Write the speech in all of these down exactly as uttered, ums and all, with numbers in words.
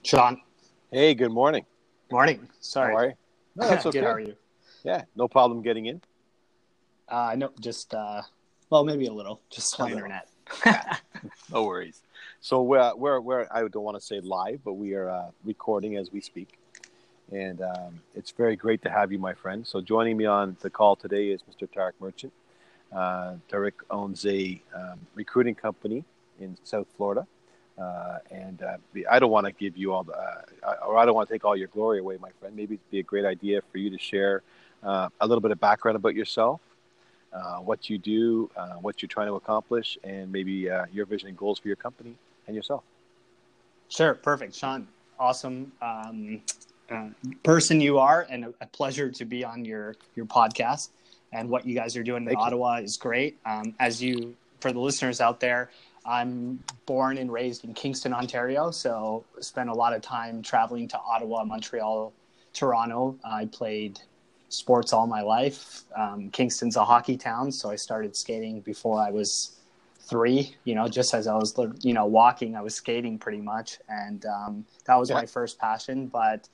Sean, Hey, good morning. morning. How Sorry. are you? No, that's Good, how are okay. you? Yeah, no problem getting in. Uh, I know, just, uh, well, maybe a little, just A slow little. internet. Yeah, no worries. So we're, we're, we're I don't want to say live, but we are uh, recording as we speak. And um, it's very great to have you, my friend. So joining me on the call today is Mister Tarek Merchant. Uh, Tarek owns a um, recruiting company in South Florida. Uh, and uh, I don't want to give you all the, uh, or I don't want to take all your glory away, my friend. Maybe it'd be a great idea for you to share uh, a little bit of background about yourself, uh, what you do, uh, what you're trying to accomplish, and maybe uh, your vision and goals for your company and yourself. Sure, perfect. Sean, awesome um, uh, person you are, and a, a pleasure to be on your, your podcast. And what you guys are doing in Thank you. Ottawa is great. Um, as you, for the listeners out there, I'm born and raised in Kingston, Ontario, so spent a lot of time traveling to Ottawa, Montreal, Toronto. I played sports all my life. Um, Kingston's a hockey town, so I started skating before I was three. You know, just as I was, you know, walking, I was skating pretty much, and um, that was Yeah. my first passion. But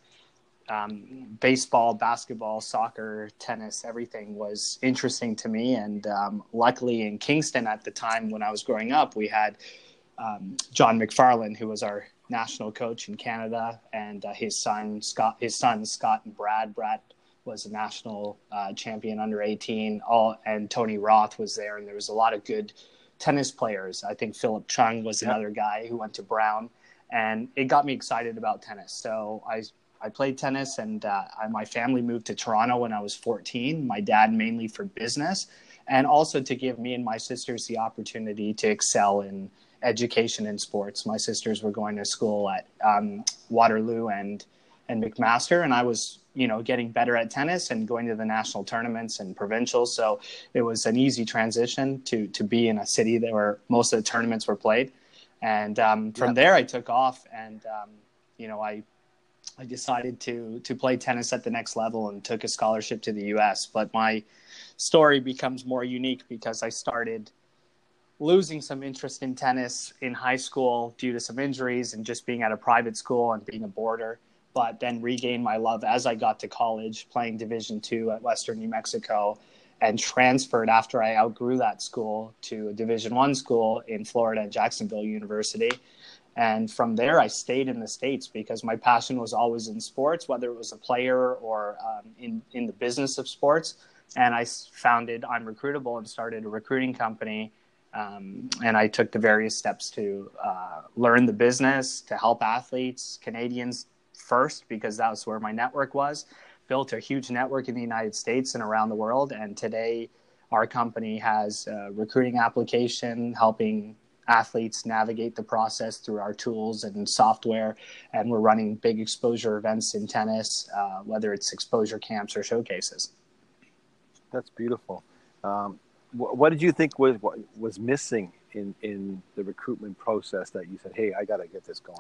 um, baseball, basketball, soccer, tennis, everything was interesting to me. And um, luckily in Kingston at the time when I was growing up, we had um, John McFarland, who was our national coach in Canada, and uh, his son, Scott, his sons, Scott and Brad. Brad was a national uh, champion under eighteen, all, and Tony Roth was there. And there was a lot of good tennis players. I think Philip Chung was Yeah. another guy who went to Brown, and it got me excited about tennis. So I I played tennis, and uh, I, my family moved to Toronto when I was fourteen. My dad mainly for business, and also to give me and my sisters the opportunity to excel in education and sports. My sisters were going to school at um, Waterloo and and McMaster, and I was, you know, getting better at tennis and going to the national tournaments and provincials. So it was an easy transition to to be in a city that where most of the tournaments were played. And um, from Yeah. there, I took off, and um, you know, I I decided to to play tennis at the next level and took a scholarship to the U S. But my story becomes more unique because I started losing some interest in tennis in high school due to some injuries and just being at a private school and being a boarder, but then regained my love as I got to college, playing Division two at Western New Mexico, and transferred after I outgrew that school to a Division one school in Florida at Jacksonville University. And from there, I stayed in the States because my passion was always in sports, whether it was a player or um, in, in the business of sports. And I founded I'm Recruitable and started a recruiting company. Um, and I took the various steps to uh, learn the business, to help athletes, Canadians first, because that was where my network was. Built a huge network in the United States and around the world. And today, our company has a recruiting application helping athletes navigate the process through our tools and software. And we're running big exposure events in tennis, uh, whether it's exposure camps or showcases. That's beautiful. Um, wh- what did you think was what was missing in, in the recruitment process that you said, hey, I got to get this going?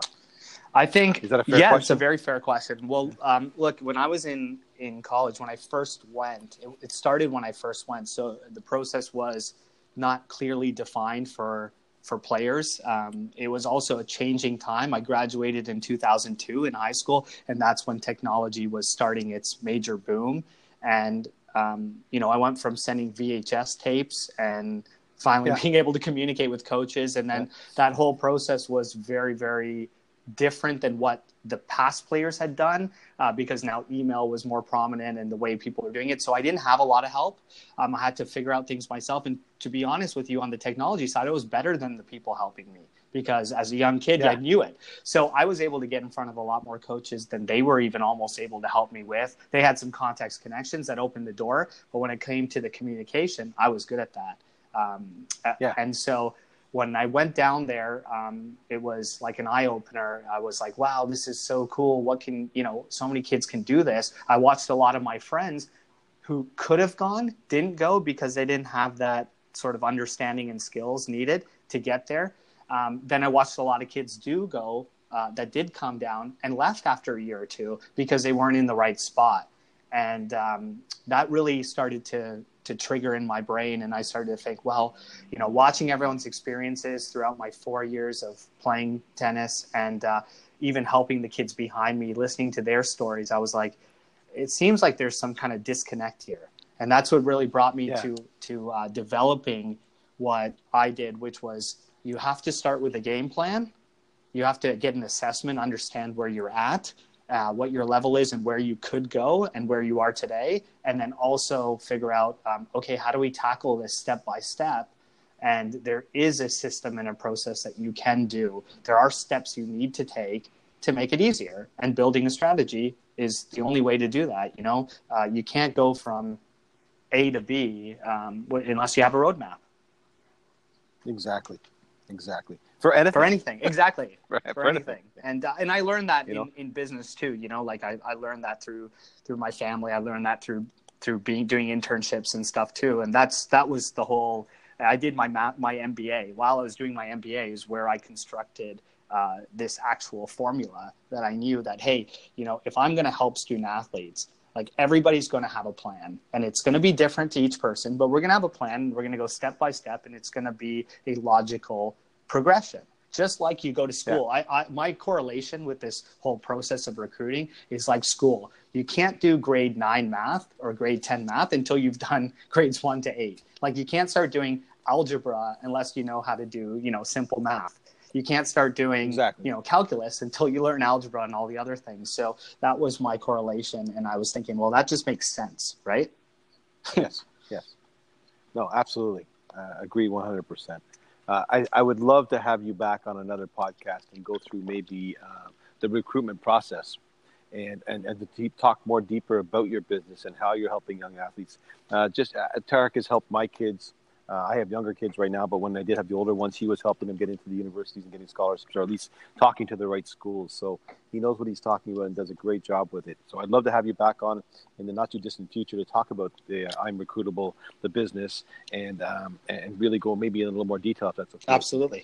I think, Is that a fair yeah, question? it's a very fair question. Well, um, look, when I was in, in college, when I first went, it, it started when I first went. So the process was not clearly defined for for players. Um, it was also a changing time. I graduated in two thousand two in high school, and that's when technology was starting its major boom. And, um, you know, I went from sending V H S tapes and finally Yeah. being able to communicate with coaches. And then Yeah. that whole process was very, very different than what the past players had done uh, because now email was more prominent in the way people were doing it. So I didn't have a lot of help. Um, I had to figure out things myself. And to be honest with you, on the technology side, it was better than the people helping me because as a young kid, Yeah. I knew it. So I was able to get in front of a lot more coaches than they were even almost able to help me with. They had some context connections that opened the door. But when it came to the communication, I was good at that. Um, Yeah. And so when I went down there, um, it was like an eye opener. I was like, wow, this is so cool. What can, you know, so many kids can do this. I watched a lot of my friends who could have gone, didn't go because they didn't have that sort of understanding and skills needed to get there. Um, then I watched a lot of kids do go uh, that did come down and left after a year or two because they weren't in the right spot. And um, that really started to to trigger in my brain. And I started to think, well, you know, watching everyone's experiences throughout my four years of playing tennis and uh, even helping the kids behind me, listening to their stories, I was like, it seems like there's some kind of disconnect here. And that's what really brought me Yeah. to, to uh, developing what I did, which was you have to start with a game plan. You have to get an assessment, understand where you're at, uh, what your level is and where you could go and where you are today. And then also figure out, um, okay, how do we tackle this step by step? And there is a system and a process that you can do. There are steps you need to take to make it easier. And building a strategy is the only way to do that. You know, uh, you can't go from A to B um, unless you have a roadmap. Exactly. Exactly. For anything. For anything. Exactly. for, For for anything. anything. And uh, and I learned that You in, know? in business too. You know, like I, I learned that through through my family. I learned that through through being doing internships and stuff too. And that's that was the whole. I did my ma- my M B A while I was doing my M B A is where I constructed uh, this actual formula that I knew that, hey, you know, if I'm going to help student athletes, like everybody's going to have a plan and it's going to be different to each person, but we're going to have a plan. We're going to go step by step and it's going to be a logical progression. Just like you go to school. Yeah. I, I, my correlation with this whole process of recruiting is like school. You can't do grade nine math or grade ten math until you've done grades one to eight. Like you can't start doing algebra unless you know how to do, you know, simple math. You can't start doing, exactly. you know, calculus until you learn algebra and all the other things. So that was my correlation. And I was thinking, well, that just makes sense, right? Yes, yes. No, absolutely. Uh, agree one hundred percent. Uh, I, I would love to have you back on another podcast and go through maybe uh, the recruitment process and, and, and to deep, talk more deeper about your business and how you're helping young athletes. Uh, just uh, Tarek has helped my kids. Uh, I have younger kids right now, but when I did have the older ones, he was helping them get into the universities and getting scholarships, or at least talking to the right schools. So he knows what he's talking about and does a great job with it. So I'd love to have you back on in the not too distant future to talk about the uh, I'm Recruitable, the business, and um, and really go maybe in a little more detail if that's okay. Absolutely.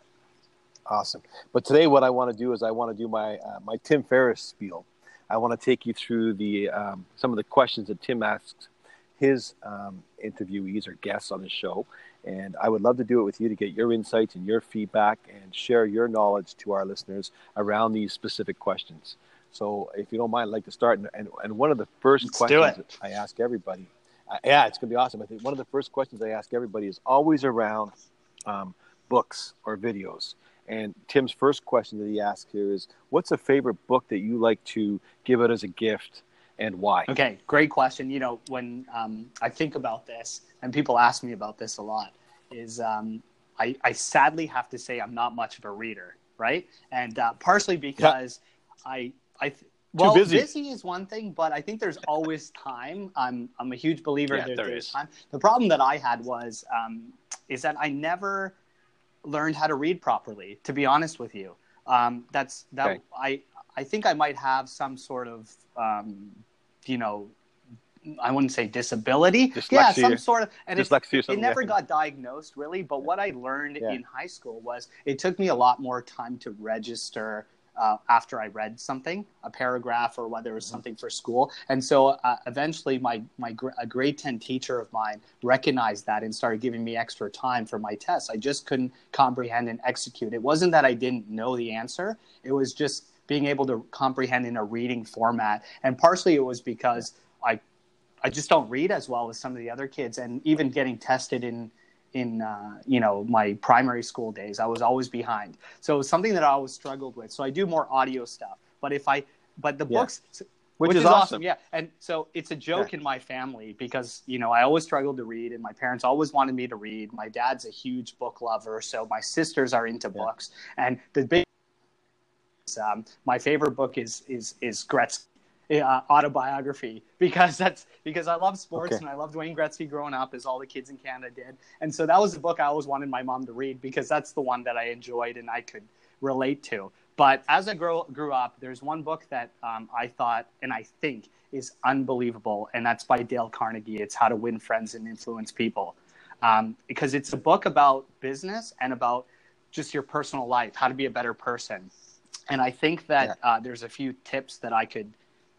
Awesome. But today, what I want to do is I want to do my uh, my Tim Ferriss spiel. I want to take you through the um, some of the questions that Tim asks his um, interviewees or guests on the show. And I would love to do it with you to get your insights and your feedback and share your knowledge to our listeners around these specific questions. So if you don't mind, I'd like to start. And, and one of the first Let's questions that I ask everybody, uh, yeah, it's going to be awesome. I think one of the first questions I ask everybody is always around um, books or videos. And Tim's first question that he asks here is, what's a favorite book that you like to give it as a gift? And why? Okay, great question. You know, when um, I think about this, and people ask me about this a lot, is um, I, I sadly have to say I'm not much of a reader, right? And uh, partially because yeah. I, I th- well, busy. busy is one thing, but I think there's always time. I'm I'm a huge believer yeah, that there there's is. time. The problem that I had was um, is that I never learned how to read properly. To be honest with you, um, that's that okay. I. I think I might have some sort of, um, you know, I wouldn't say disability. Dyslexia. Yeah, some sort of. And Dyslexia it, it never yeah. got diagnosed, really. But what I learned yeah. in high school was it took me a lot more time to register uh, after I read something, a paragraph or whether it was something for school. And so uh, eventually my, my gr- a grade ten teacher of mine recognized that and started giving me extra time for my tests. I just couldn't comprehend and execute. It wasn't that I didn't know the answer. It was just being able to comprehend in a reading format. And partially it was because I I just don't read as well as some of the other kids. And even getting tested in, in uh, you know, my primary school days, I was always behind. So it was something that I always struggled with. So I do more audio stuff. But if I, but the yeah. books, which, which is, is awesome. awesome. Yeah. And so it's a joke yeah. in my family because, you know, I always struggled to read and my parents always wanted me to read. My dad's a huge book lover. So my sisters are into yeah. books. And the big Um, my favorite book is is is Gretzky uh, autobiography because that's because I love sports okay. and I loved Wayne Gretzky growing up, as all the kids in Canada did. And so that was the book I always wanted my mom to read because that's the one that I enjoyed and I could relate to. But as I grew grew up, there's one book that um, I thought and I think is unbelievable, and that's by Dale Carnegie. It's How to Win Friends and Influence People, um, because it's a book about business and about just your personal life, how to be a better person. And I think that yeah. uh, there's a few tips that I could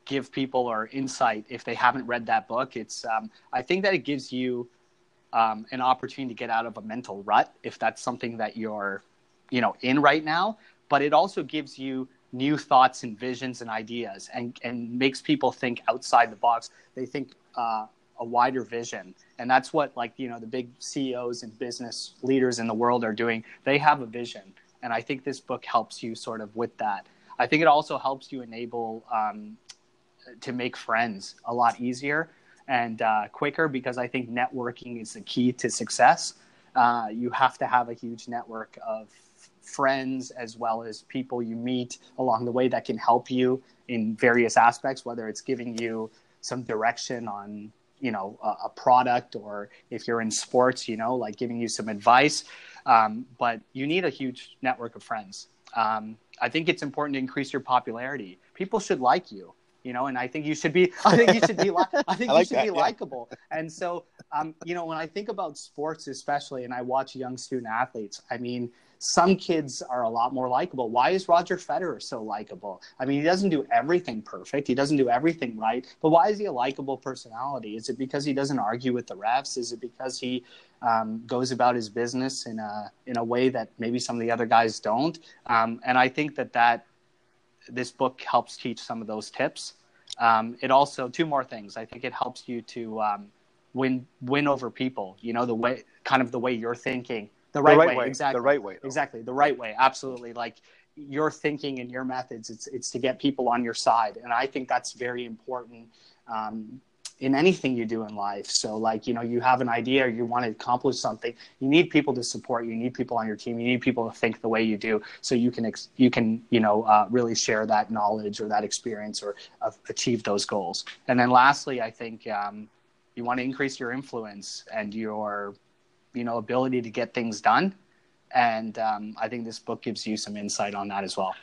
give people or insight if they haven't read that book. It's um, I think that it gives you um, an opportunity to get out of a mental rut if that's something that you're, you know, in right now. But it also gives you new thoughts and visions and ideas, and and makes people think outside the box. They think uh, a wider vision, and that's what, like, you know, the big C E Os and business leaders in the world are doing. They have a vision, and I think this book helps you sort of with that. I think it also helps you enable um, to make friends a lot easier and uh, quicker, because I think networking is the key to success. Uh, you have to have a huge network of friends as well as people you meet along the way that can help you in various aspects, whether it's giving you some direction on, you know, a, a product, or if you're in sports, you know, like giving you some advice. Um, but you need a huge network of friends. Um, I think it's important to increase your popularity. People should like you. You know, and I think you should be. I think you should be. Li- I think I like you should that, be yeah. likable. And so, um, you know, when I think about sports, especially, and I watch young student athletes, I mean, some kids are a lot more likable. Why is Roger Federer so likable? I mean, he doesn't do everything perfect. He doesn't do everything right. But why is he a likable personality? Is it because he doesn't argue with the refs? Is it because he um, goes about his business in a in a way that maybe some of the other guys don't? Um, and I think that that. This book helps teach some of those tips. Um, it also, two more things. I think it helps you to um, win win over people. You know, the way, kind of the way you're thinking, the right, the right way, way, exactly, the right way, though. exactly, the right way, absolutely. Like your thinking and your methods, it's it's to get people on your side, and I think that's very important. Um, in anything you do in life. So like, you know, you have an idea or you want to accomplish something, you need people to support you, you need people on your team, you need people to think the way you do, so you can, ex- you can, you know, uh, really share that knowledge or that experience or uh, achieve those goals. And then lastly, I think um, you want to increase your influence and your, you know, ability to get things done. And um, I think this book gives you some insight on that as well.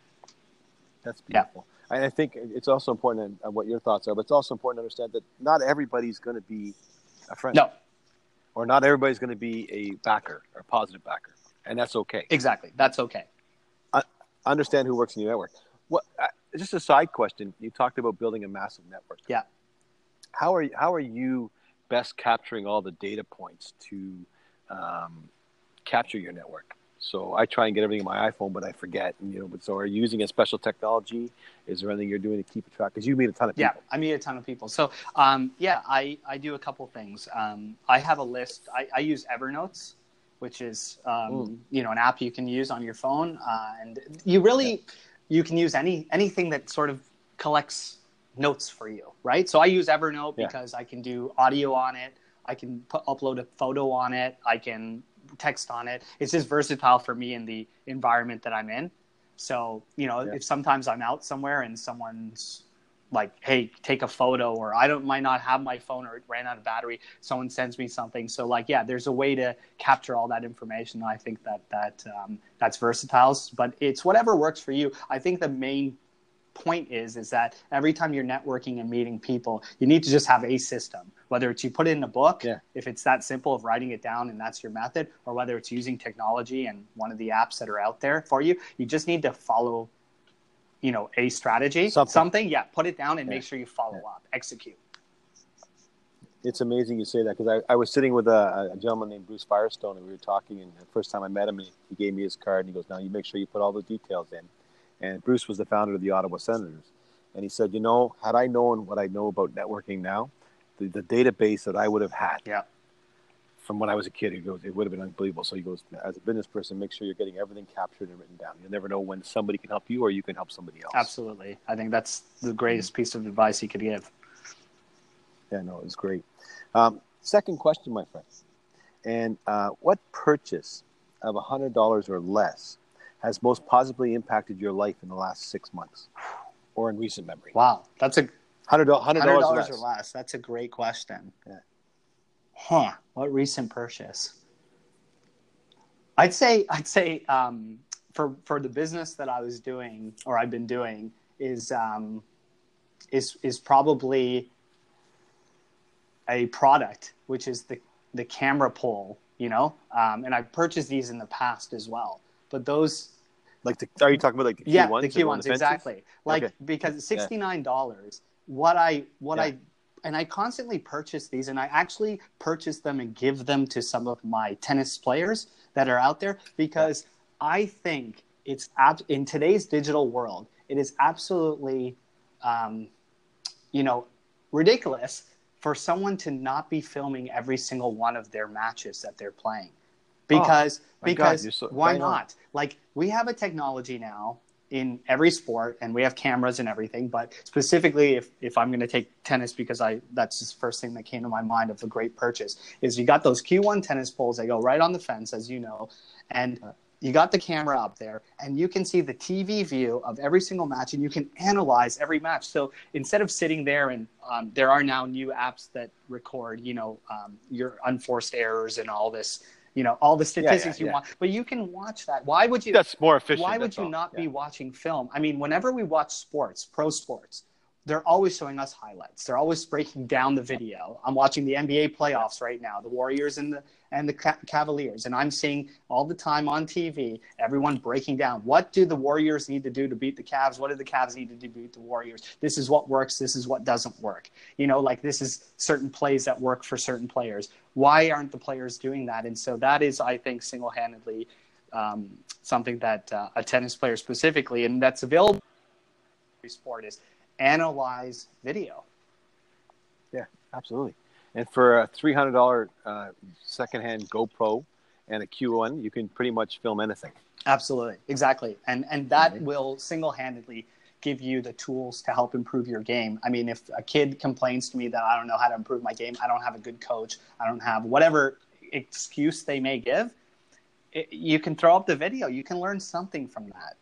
That's beautiful. Yeah. I think it's also important on what your thoughts are, but it's also important to understand that not everybody's going to be a friend. No. Or not everybody's going to be a backer or a positive backer. And that's okay. Exactly. That's okay. I understand who works in your network. What, uh, just a side question. You talked about building a massive network. Yeah. How are, how are you best capturing all the data points to um, capture your network? So I try and get everything on my iPhone, but I forget. And, you know, but so are you using a special technology? Is there anything you're doing to keep a track? Because you meet a ton of people. Yeah, I meet a ton of people. So um, yeah, I, I do a couple things. Um, I have a list. I, I use Evernote, which is um, mm. you know, an app you can use on your phone, uh, and you really yeah. you can use any anything that sort of collects notes for you, right? So I use Evernote yeah. because I can do audio on it. I can put, upload a photo on it. I can text on it. It's just versatile for me in the environment that I'm in. So, you know, yeah. if sometimes I'm out somewhere and someone's like, hey, take a photo, or I don't might not have my phone or it ran out of battery, someone sends me something. So like, yeah, there's a way to capture all that information. I think that that um, that's versatile, but it's whatever works for you. I think the main point is is that every time you're networking and meeting people, you need to just have a system, whether it's you put it in a book, yeah. if it's that simple of writing it down and that's your method, or whether it's using technology and one of the apps that are out there for you. You just need to follow, you know, a strategy, something, something yeah, put it down and yeah. make sure you follow yeah. up, execute. It's amazing you say that, because I, I was sitting with a, a gentleman named Bruce Firestone, and we were talking, and the first time I met him, he gave me his card, and he goes, now you make sure you put all the details in. And Bruce was the founder of the Ottawa Senators. And he said, you know, had I known what I know about networking now, the, the database that I would have had yeah. from when I was a kid, he goes, it would have been unbelievable. So he goes, as a business person, make sure you're getting everything captured and written down. You'll never know when somebody can help you or you can help somebody else. Absolutely. I think that's the greatest piece of advice he could give. Yeah, no, it was great. Um, second question, my friend. And uh, what purchase of one hundred dollars or less has most positively impacted your life in the last six months or in recent memory? Wow, that's a one hundred dollars or less. That's a great question. Yeah. Huh. What recent purchase? I'd say I'd say um, for for the business that I was doing or I've been doing is um, is is probably a product, which is the the camera pole. You know, um, and I've purchased these in the past as well. But those Like, the, are you talking about like the Q Yeah, ones? the Q ones, the exactly. Like, okay. because sixty-nine dollars, yeah. what I, what yeah. I, and I constantly purchase these, and I actually purchase them and give them to some of my tennis players that are out there, because yeah. I think it's, ab- in today's digital world, it is absolutely, um, you know, ridiculous for someone to not be filming every single one of their matches that they're playing. Because, oh, because God, so, why not? On. Like, we have a technology now in every sport, and we have cameras and everything, but specifically if, if I'm going to take tennis, because I that's the first thing that came to my mind of a great purchase, is you got those Q one tennis poles that go right on the fence, as you know, and you got the camera up there, and you can see the T V view of every single match, and you can analyze every match. So instead of sitting there, and um, there are now new apps that record, you know, um, your unforced errors and all this, you know, all the statistics yeah, yeah, you yeah. want, but you can watch that. Why would you? That's more efficient. Why would you all. not yeah. be watching film? I mean, whenever we watch sports, pro sports, they're always showing us highlights. They're always breaking down the video. I'm watching the N B A playoffs right now, the Warriors and the and the Cavaliers, and I'm seeing all the time on T V, everyone breaking down, what do the Warriors need to do to beat the Cavs? What do the Cavs need to do to beat the Warriors? This is what works. This is what doesn't work. You know, like, this is certain plays that work for certain players. Why aren't the players doing that? And so that is, I think, single-handedly um, something that uh, a tennis player specifically, and that's available in every sport, is analyze video. Yeah, absolutely. And for a three hundred dollars uh, secondhand GoPro and a Q one, you can pretty much film anything. Absolutely. Exactly. And and that mm-hmm. will single-handedly give you the tools to help improve your game. I mean, if a kid complains to me that I don't know how to improve my game, I don't have a good coach, I don't have whatever excuse they may give, it, you can throw up the video. You can learn something from that.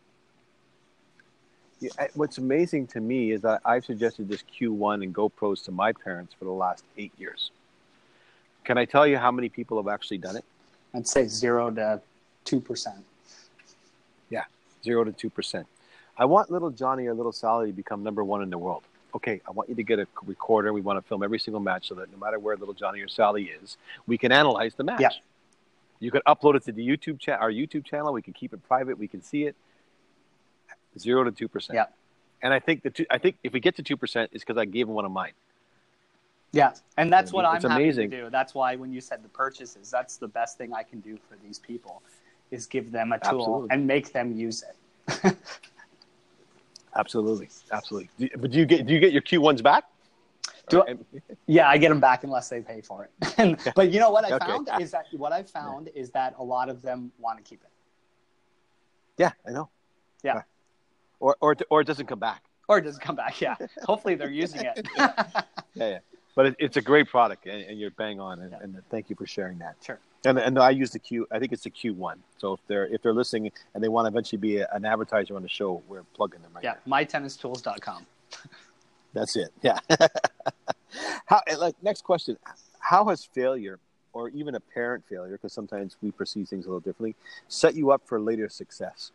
Yeah, what's amazing to me is that I've suggested this Q one and GoPros to my parents for the last eight years. Can I tell you how many people have actually done it? I'd say zero to two percent. Yeah, zero to two percent. I want little Johnny or little Sally to become number one in the world. Okay, I want you to get a recorder. We want to film every single match so that no matter where little Johnny or Sally is, we can analyze the match. Yeah. You can upload it to the YouTube cha- our YouTube channel. We can keep it private. We can see it. Zero to two percent. Yeah. And I think the two, I think if we get to two percent, it's because I gave them one of mine. Yeah, and that's what it's I'm amazing. having to do. That's why when you said the purchases, that's the best thing I can do for these people, is give them a tool Absolutely. And make them use it. Absolutely, absolutely. Do, but do you get do you get your Q ones back? Do I, yeah, I get them back unless they pay for it. and, but you know what I okay. found is that what I found yeah. is that a lot of them want to keep it. Yeah, I know. Yeah. Or or or it doesn't come back. Or it doesn't come back. Yeah. Hopefully they're using it. yeah, yeah. But it, it's a great product, and, and you're bang on. And, yeah. and thank you for sharing that. Sure. And and I use the Q. I think it's the Q one. So if they're if they're listening and they want to eventually be a, an advertiser on the show, we're plugging them right yeah, now. my tennis tools dot com. That's it. Yeah. How like next question? How has failure, or even apparent failure, because sometimes we perceive things a little differently, set you up for later success?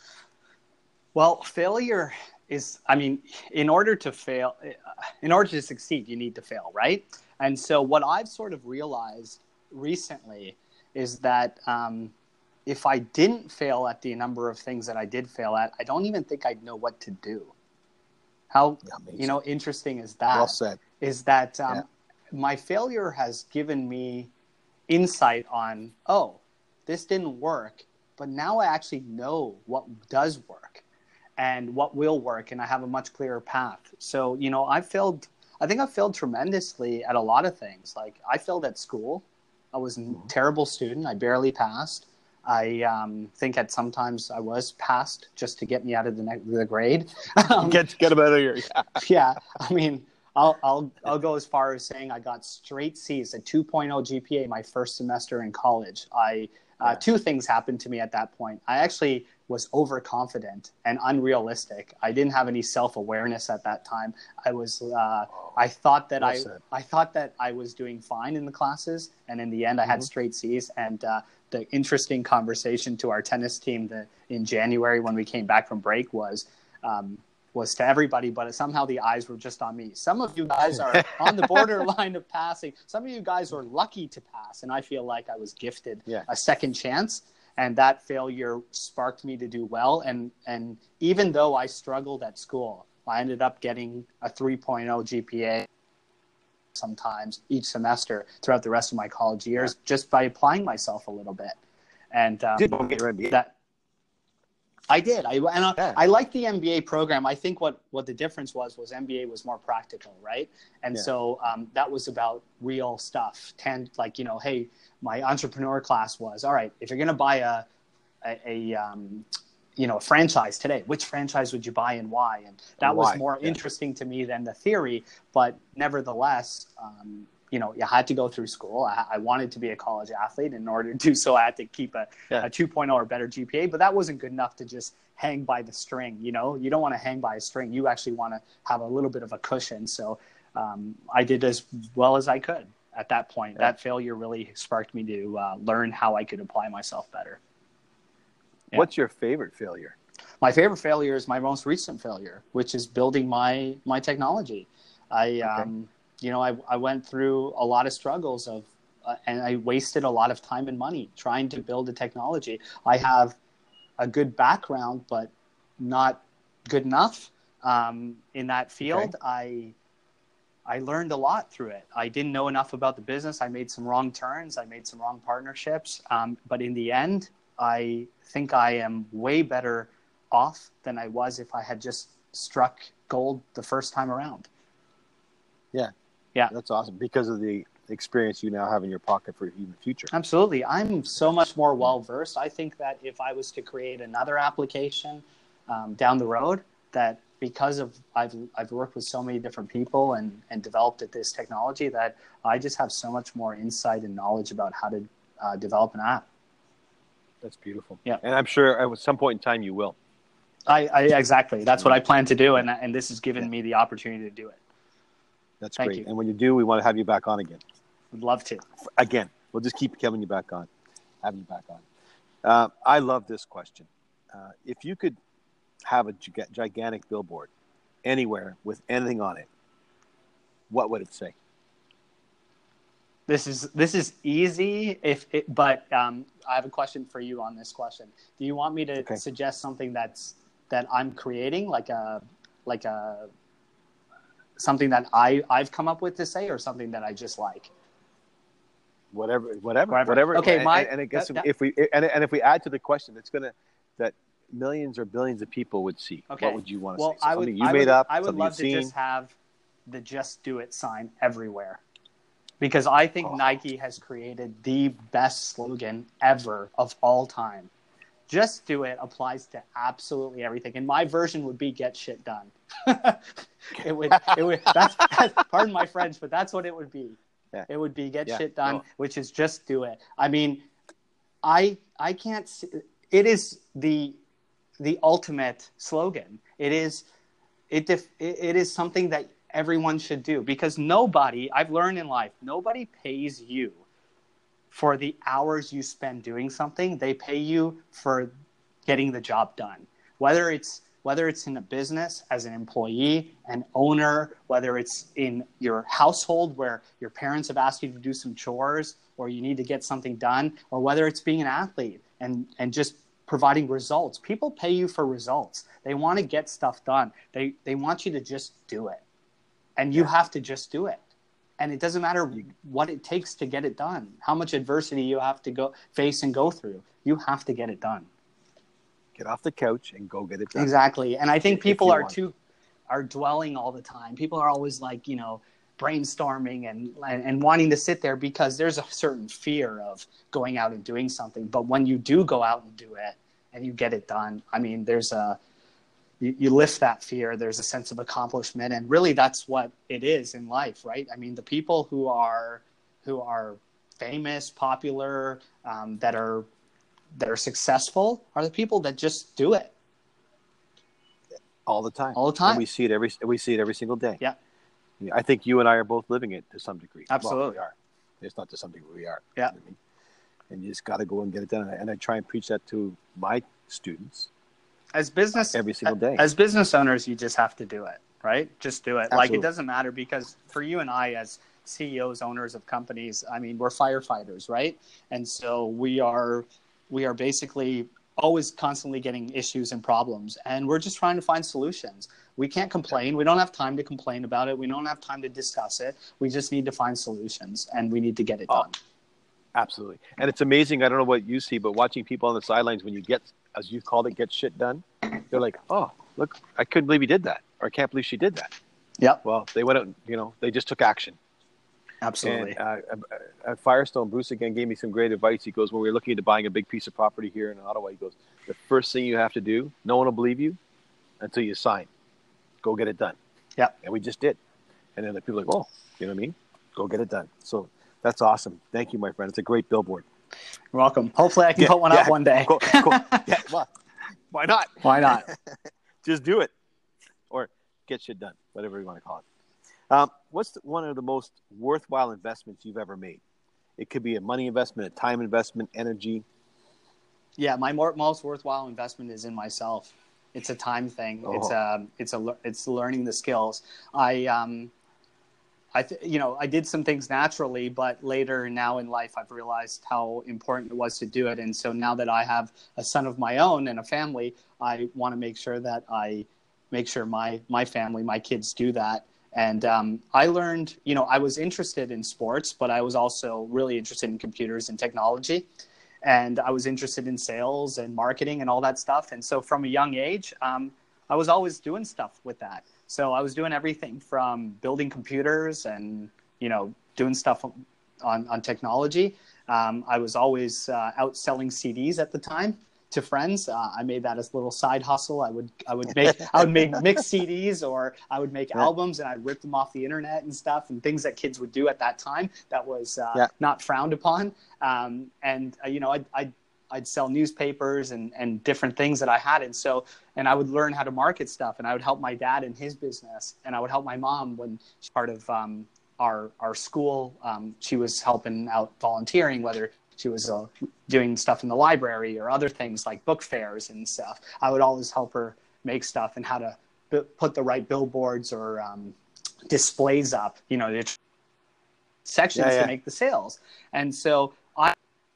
Well, failure is, I mean, in order to fail, in order to succeed, you need to fail, right? And so what I've sort of realized recently is that um, if I didn't fail at the number of things that I did fail at, I don't even think I'd know what to do. How, Amazing. you know, interesting is that? Well said. Is that um, yeah. my failure has given me insight on, oh, this didn't work, but now I actually know what does work and what will work, and I have a much clearer path. So, you know, I failed, I think I failed tremendously at a lot of things. Like, I failed at school. I was a mm-hmm. terrible student. I barely passed. I um, think at sometimes I was passed just to get me out of the, ne- the grade. um, get get them out of here. Yeah. yeah, I mean, I'll I'll I'll go as far as saying I got straight C's, a two point oh G P A my first semester in college. I uh, yeah. Two things happened to me at that point. I actually was overconfident and unrealistic. I didn't have any self-awareness at that time. I was uh, I thought that well I said. I thought that I was doing fine in the classes, and in the end, I mm-hmm. had straight C's. And uh, the interesting conversation to our tennis team that in January when we came back from break was um, was to everybody, but somehow the eyes were just on me. Some of you guys are on the borderline of passing. Some of you guys were lucky to pass, and I feel like I was gifted yeah. a second chance. And that failure sparked me to do well. And, and even though I struggled at school, I ended up getting a three point oh G P A sometimes each semester throughout the rest of my college years, yeah. just by applying myself a little bit. And um, did you get your M B A? That I did. I and I, yeah. I liked the M B A program. I think what, what the difference was was M B A was more practical, right? And yeah. so um, that was about real stuff. Ten, like, you know, hey, my entrepreneur class was, all right, if you're going to buy a, a, a um, you know, a franchise today, which franchise would you buy and why? And that and why? was more yeah. interesting to me than the theory. But nevertheless, um, you know, you had to go through school. I, I wanted to be a college athlete. In order to do so, I had to keep a, yeah. a two point oh or better G P A. But that wasn't good enough to just hang by the string. You know, you don't want to hang by a string. You actually want to have a little bit of a cushion. So um, I did as well as I could at that point. Yeah. That failure really sparked me to uh, learn how I could apply myself better. Yeah. What's your favorite failure? My favorite failure is my most recent failure, which is building my my technology. I, okay. um, you know, I, I went through a lot of struggles of, uh, and I wasted a lot of time and money trying to build a technology. I have a good background, but not good enough um, in that field. Okay. I I learned a lot through it. I didn't know enough about the business. I made some wrong turns. I made some wrong partnerships. Um, but in the end, I think I am way better off than I was if I had just struck gold the first time around. Yeah. Yeah. That's awesome because of the experience you now have in your pocket for in the future. Absolutely. I'm so much more well-versed. I think that if I was to create another application um, down the road, that because of I've I've worked with so many different people and, and developed at this technology, that I just have so much more insight and knowledge about how to uh, develop an app. That's beautiful. Yeah. And I'm sure at some point in time you will. I, I exactly. That's what I plan to do, and and this has given yeah. me the opportunity to do it. That's Thank great. you. And when you do, we want to have you back on again. Would love to. Again, we'll just keep having you back on, having you back on. Uh, I love this question. Uh, if you could have a gig- gigantic billboard anywhere with anything on it, what would it say? This is this is easy, if it, but um, I have a question for you on this question. Do you want me to okay. suggest something that's that I'm creating, like a like a something that I I've come up with to say, or something that I just like? Whatever, whatever, whatever. whatever. Okay, and, my and, and I guess that, if we and, and if we add to the question, it's gonna that millions or billions of people would see. Okay. What would you want to well, say? So I would, something you I made would, up. I would love to seen. just have the "Just Do It" sign everywhere, because I think oh. Nike has created the best slogan ever of all time. Just do it applies to absolutely everything. And my version would be "Get shit done." it would, it would, that's, that's, pardon my French, but that's what it would be. Yeah. It would be "Get yeah. shit done," no. which is just do it. I mean, I, I can't see, it is the, the ultimate slogan. It is, it, def, it, it is something that everyone should do, because nobody, I've learned in life, nobody pays you for the hours you spend doing something. They pay you for getting the job done. Whether it's whether it's in a business as an employee, an owner, whether it's in your household where your parents have asked you to do some chores or you need to get something done, or whether it's being an athlete and, and just providing results. People pay you for results. They want to get stuff done. They they want you to just do it. And you yeah. have to just do it. And it doesn't matter what it takes to get it done, how much adversity you have to go face and go through. You have to get it done. Get off the couch and go get it done. Exactly. And I think if people are want. too are dwelling all the time. People are always like, you know, brainstorming and, and and wanting to sit there because there's a certain fear of going out and doing something. But when you do go out and do it and you get it done, I mean, there's a You, you lift that fear. There's a sense of accomplishment, and really, that's what it is in life, right? I mean, the people who are who are famous, popular, um, that are that are successful are the people that just do it all the time. All the time. And we see it every we see it every single day. Yeah. I think you and I are both living it to some degree. Absolutely, well, we are. It's not to some degree we are. Yeah. You know what I mean? And you just got to go and get it done. And I try and preach that to my students. As business every single day. As business owners, you just have to do it, right? Just do it. Absolutely. Like, it doesn't matter, because for you and I as C E Os, owners of companies, I mean, we're firefighters, right? And so we are we are basically always constantly getting issues and problems, and we're just trying to find solutions. We can't complain. We don't have time to complain about it. We don't have time to discuss it. We just need to find solutions, and we need to get it Oh, done. absolutely. And it's amazing. I don't know what you see, but watching people on the sidelines, when you get, as you called it, get shit done, they're like, oh, look, I couldn't believe he did that. Or I can't believe she did that. Yep. Well, they went out, you know, they just took action. Absolutely. And uh, at Firestone, Bruce again gave me some great advice. He goes, when we were looking into buying a big piece of property here in Ottawa, he goes, the first thing you have to do, no one will believe you until you sign. Go get it done. Yeah. And we just did. And then the people are like, oh, you know what I mean? Go get it done. So that's awesome. Thank you, my friend. It's a great billboard. You're welcome. Hopefully I can Yeah, put one yeah. up one day. Cool, cool. Yeah, well, why not? Why not? Just do it. Or get shit done, whatever you want to call it. Um, what's the, one of the most worthwhile investments you've ever made? It could be a money investment, a time investment, energy. Yeah, my more, most worthwhile investment is in myself. It's a time thing. Oh. It's a, it's a, it's learning the skills. I, um, I, th- you know, I did some things naturally, but later now in life, I've realized how important it was to do it. And so now that I have a son of my own and a family, I want to make sure that I make sure my, my family, my kids do that. And um, I learned, you know, I was interested in sports, but I was also really interested in computers and technology. And I was interested in sales and marketing and all that stuff. And so from a young age, um, I was always doing stuff with that. So I was doing everything from building computers and, you know, doing stuff on, on technology. Um, I was always uh, out selling C Ds at the time to friends. Uh, I made that as a little side hustle. I would I would make I would make mixed C Ds, or I would make Yeah. albums and I'd rip them off the internet and stuff, and things that kids would do at that time that was uh, Yeah. not frowned upon. Um, and uh, you know, I'd, I'd I'd sell newspapers and, and different things that I had. And so, and I would learn how to market stuff, and I would help my dad in his business, and I would help my mom when she's part of um, our, our school. Um, she was helping out volunteering, whether she was uh, doing stuff in the library or other things like book fairs and stuff. I would always help her make stuff and how to b- put the right billboards or um, displays up, you know, the sections Yeah, yeah. to make the sales. And so I,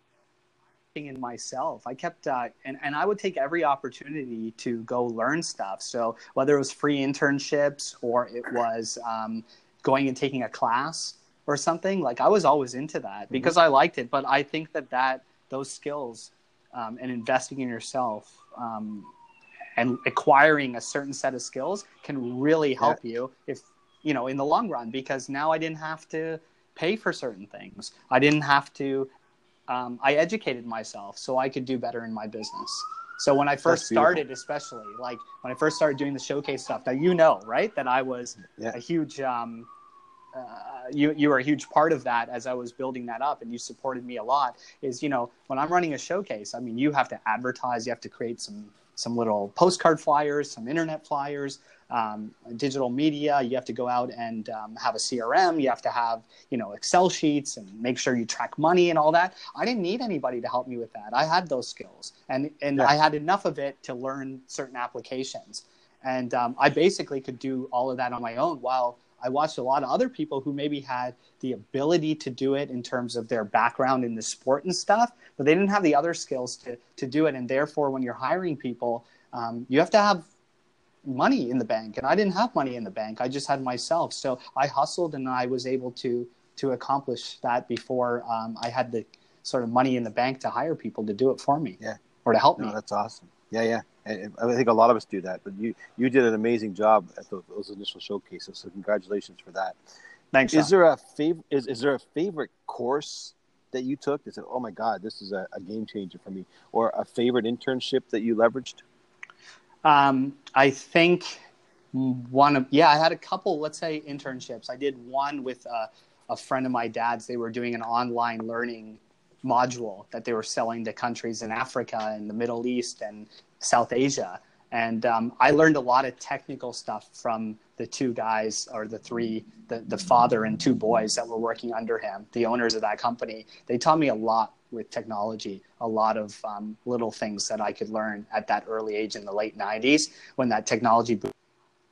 in myself, I kept, uh, and, and I would take every opportunity to go learn stuff. So whether it was free internships or it was um, going and taking a class or something, like I was always into that because mm-hmm. I liked it. But I think that, that those skills um, and investing in yourself um, and acquiring a certain set of skills can really help yeah. you if, you know, in the long run, because now I didn't have to pay for certain things. I didn't have to, um, I educated myself so I could do better in my business. So when I first started, especially like when I first started doing the showcase stuff, now, you know, right, that I was yeah. a huge, um, uh, you, you were a huge part of that as I was building that up, and you supported me a lot. Is, you know, when I'm running a showcase, I mean, you have to advertise, you have to create some, some little postcard flyers, some internet flyers, um, digital media. You have to go out and um, have a C R M. You have to have, you know, Excel sheets and make sure you track money and all that. I didn't need anybody to help me with that. I had those skills, and, and yeah. I had enough of it to learn certain applications. And um, I basically could do all of that on my own, while I watched a lot of other people who maybe had the ability to do it in terms of their background in the sport and stuff, but they didn't have the other skills to, to do it. And therefore, when you're hiring people, um, you have to have money in the bank. And I didn't have money in the bank. I just had myself. So I hustled, and I was able to, to accomplish that before um, I had the sort of money in the bank to hire people to do it for me yeah. or to help no, me. That's awesome. Yeah, yeah. And I think a lot of us do that, but you, you did an amazing job at those, those initial showcases. So congratulations for that. Thanks. Is Sean. there a favorite? Is, is there a favorite course that you took that said, "Oh my God, this is a, a game changer for me," or a favorite internship that you leveraged? Um, I think one of yeah, I had a couple. Let's say internships. I did one with a, a friend of my dad's. They were doing an online learning module that they were selling to countries in Africa and the Middle East and South Asia. And um, I learned a lot of technical stuff from the two guys, or the three, the, the father and two boys that were working under him, the owners of that company. They taught me a lot with technology, a lot of um, little things that I could learn at that early age in the late nineties when that technology boom.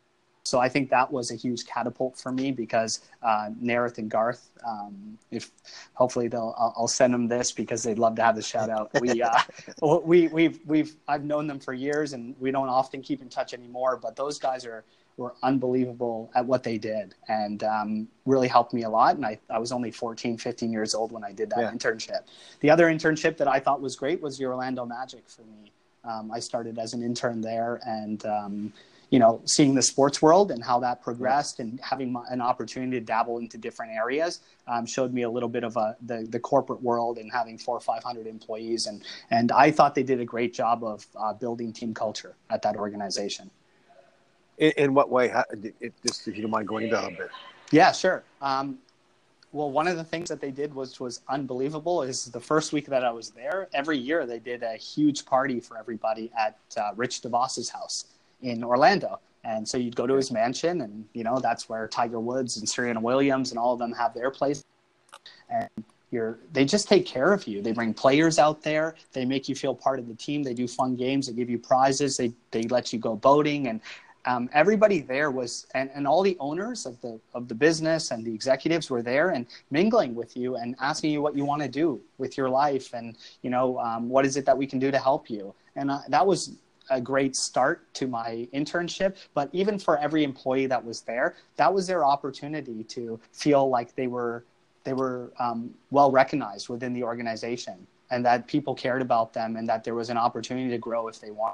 So I think that was a huge catapult for me because uh, Nareth and Garth, um, if hopefully they'll, I'll, I'll send them this because they'd love to have the shout out. We, uh, we, we've, we've, I've known them for years and we don't often keep in touch anymore, but those guys are, were unbelievable at what they did and um, really helped me a lot. And I, I was only fourteen, fifteen years old when I did that yeah. internship. The other internship that I thought was great was the Orlando Magic for me. Um, I started as an intern there and, um, you know, seeing the sports world and how that progressed and having an opportunity to dabble into different areas um, showed me a little bit of a, the, the corporate world and having four or five hundred employees. And, and I thought they did a great job of uh, building team culture at that organization. In, in what way? How, it, just if you don't mind going into that a bit. Yeah, sure. Um, well, one of the things that they did was was unbelievable is the first week that I was there, every year they did a huge party for everybody at uh, Rich DeVos's house in Orlando. And so you'd go to his mansion and, you know, that's where Tiger Woods and Serena Williams and all of them have their place. And you're, they just take care of you. They bring players out there. They make you feel part of the team. They do fun games. They give you prizes. They, they let you go boating. And um, everybody there was, and, and all the owners of the, of the business and the executives were there and mingling with you and asking you what you want to do with your life. And, you know, um, what is it that we can do to help you? And uh, that was a great start to my internship, but even for every employee that was there, that was their opportunity to feel like they were they were um, well recognized within the organization and that people cared about them and that there was an opportunity to grow if they want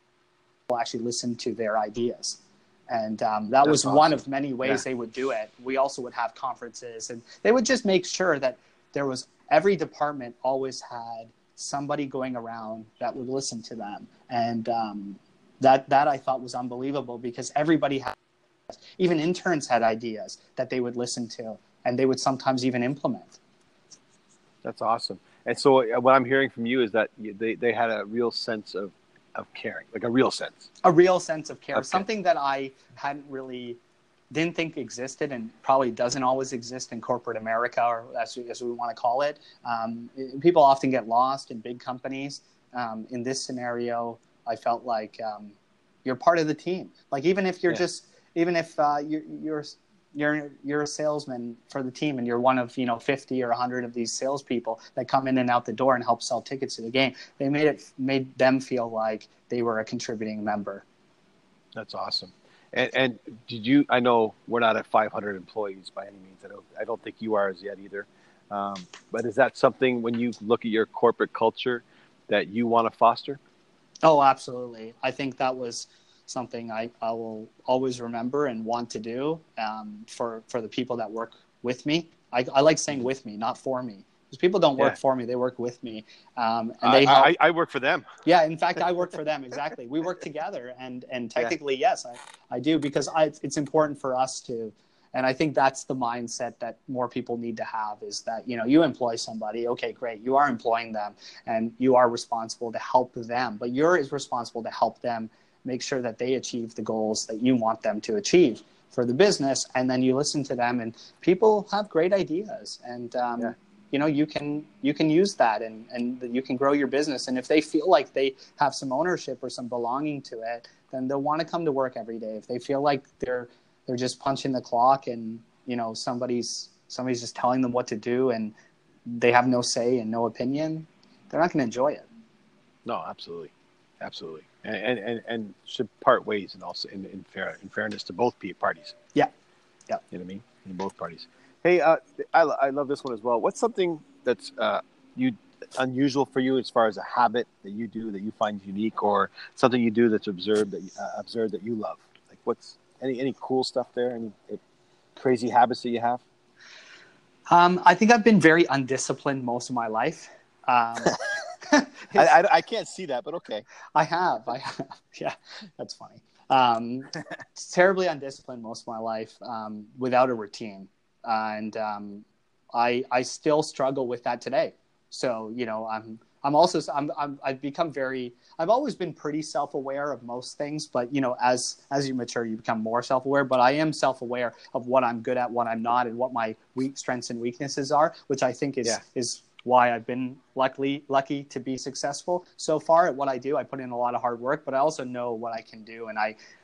to actually listen to their ideas. And um, that That's was awesome. One of many ways yeah. they would do it. We also would have conferences and they would just make sure that there was every department always had somebody going around that would listen to them. And um, that, that I thought was unbelievable because everybody had, even interns had ideas that they would listen to and they would sometimes even implement. That's awesome. And so what I'm hearing from you is that they, they had a real sense of, of caring, like a real sense. A real sense of care, okay. Something that I hadn't really, didn't think existed and probably doesn't always exist in corporate America, or as we, as we want to call it. Um, people often get lost in big companies. Um, in this scenario, I felt like um, you're part of the team. Like even if you're yeah. just, even if uh, you're, you're you're you're a salesman for the team and you're one of, you know, fifty or one hundred of these salespeople that come in and out the door and help sell tickets to the game, they made it made them feel like they were a contributing member. That's awesome. And, and did you? I know we're not at five hundred employees by any means. I don't. I don't think you are as yet either. Um, but is that something when you look at your corporate culture that you want to foster? Oh, absolutely. I think that was something I, I will always remember and want to do um, for for the people that work with me. I, I like saying with me, not for me. Because people don't work yeah. for me; they work with me, um, and they. I, help. I, I work for them. Yeah, in fact, I work for them exactly. We work together, and and technically, yeah. yes, I, I do because I, it's important for us to, and I think that's the mindset that more people need to have is that, you know, you employ somebody, okay, great, you are employing them, and you are responsible to help them, but you're is responsible to help them make sure that they achieve the goals that you want them to achieve for the business, and then you listen to them, and people have great ideas, and. Um, yeah. You know, you can you can use that and, and you can grow your business. And if they feel like they have some ownership or some belonging to it, then they'll want to come to work every day. If they feel like they're they're just punching the clock and, you know, somebody's somebody's just telling them what to do and they have no say and no opinion, they're not going to enjoy it. No, absolutely, absolutely, and and, and, and should part ways and also in, in fair in fairness to both parties. Yeah, yeah, you know what I mean, in both parties. Hey, uh, I, I love this one as well. What's something that's uh, you unusual for you as far as a habit that you do that you find unique, or something you do that's observed that you, uh, observed that you love? Like, what's any any cool stuff there? Any uh, crazy habits that you have? Um, I think I've been very undisciplined most of my life. Um, I, I, I can't see that, but okay. I have. I have. Yeah, that's funny. Um, terribly undisciplined most of my life um, without a routine. Uh, and um, I I still struggle with that today. So, you know, I'm I'm also I'm, I'm I've become very I've always been pretty self-aware of most things, but you know, as as you mature, you become more self-aware. But I am self-aware of what I'm good at, what I'm not, and what my weak strengths and weaknesses are, which I think is yeah. is why I've been luckily lucky to be successful so far at what I do. I put in a lot of hard work, but I also know what I can do, and I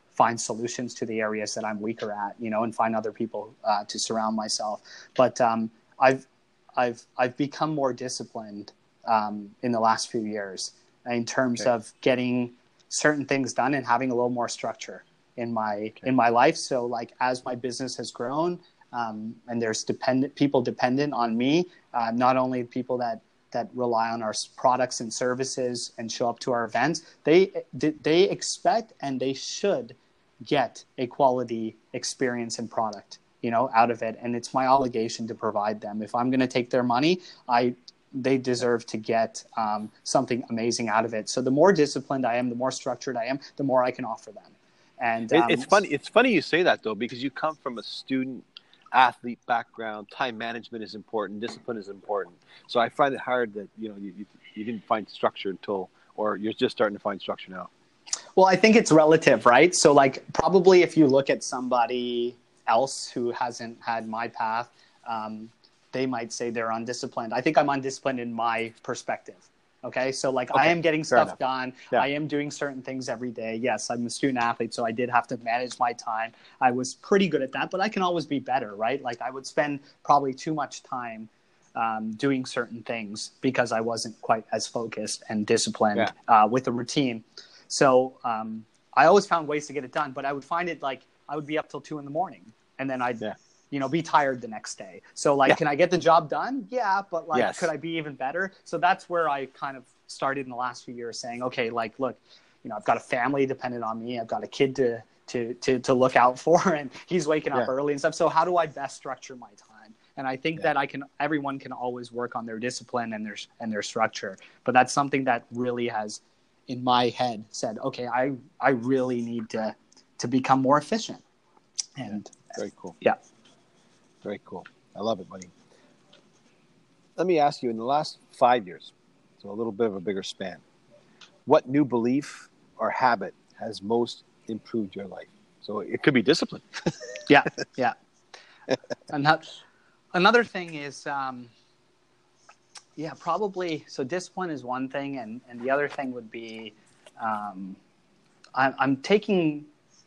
find solutions to the areas that I'm weaker at, you know, and find other people uh, to surround myself. But um, I've I've I've become more disciplined um, in the last few years in terms Okay. of getting certain things done and having a little more structure in my Okay. in my life. So like as my business has grown, um, and there's dependent people dependent on me, uh, not only people that that rely on our products and services and show up to our events, they they expect and they should get a quality experience and product, you know, out of it. And it's my obligation to provide them. If I'm going to take their money, I they deserve to get um, something amazing out of it. So the more disciplined I am, the more structured I am, the more I can offer them. And It, um, it's funny. It's funny you say that though, because you come from a student athlete background. Time management is important. Discipline is important. So I find it hard that you know you, you, you didn't find structure until, or you're just starting to find structure now. Well, I think it's relative, right? So like probably if you look at somebody else who hasn't had my path, um, they might say they're undisciplined. I think I'm undisciplined in my perspective. Okay. So like Okay, I am getting fair stuff enough. done. Yeah. I am doing certain things every day. Yes, I'm a student athlete, so I did have to manage my time. I was pretty good at that, but I can always be better, right? Like I would spend probably too much time um, doing certain things because I wasn't quite as focused and disciplined Yeah. uh, with a routine. So um, I always found ways to get it done, but I would find it like I would be up till two in the morning and then I'd, Yeah. you know, be tired the next day. So like, Yeah. can I get the job done? Yeah. But like, Yes. could I be even better? So that's where I kind of started in the last few years saying, okay, like, look, you know, I've got a family dependent on me. I've got a kid to, to, to, to look out for, and he's waking up Yeah. early and stuff. So how do I best structure my time? And I think Yeah. that I can, everyone can always work on their discipline and their, and their structure, but that's something that really has in my head said, okay, I, I really need to, to become more efficient. And Yeah. Very cool. yeah. Very cool. I love it, buddy. Let me ask you, in the last five years, so a little bit of a bigger span, what new belief or habit has most improved your life? So it could be discipline. Yeah. Yeah. Another, another thing is, um, yeah, probably. So discipline is one thing. And, and the other thing would be, um, I, I'm taking,